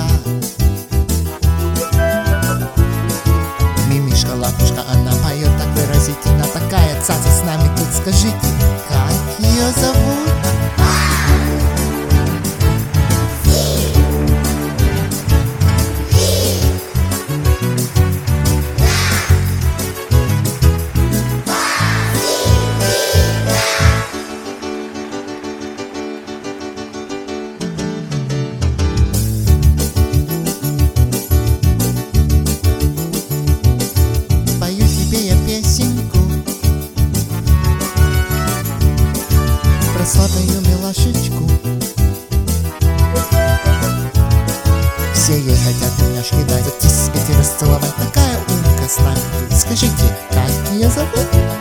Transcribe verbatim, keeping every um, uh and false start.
лапушка. Мимишка, лапушка, она поет так выразительно. Такая цаца с нами тут, скажите, как ее зовут? Пою тебе я песенку про сладкую милашечку. Все ей хотят няшки дать, тискать и расцеловать. Такая умка с нами тут, скажите, как ее зовут?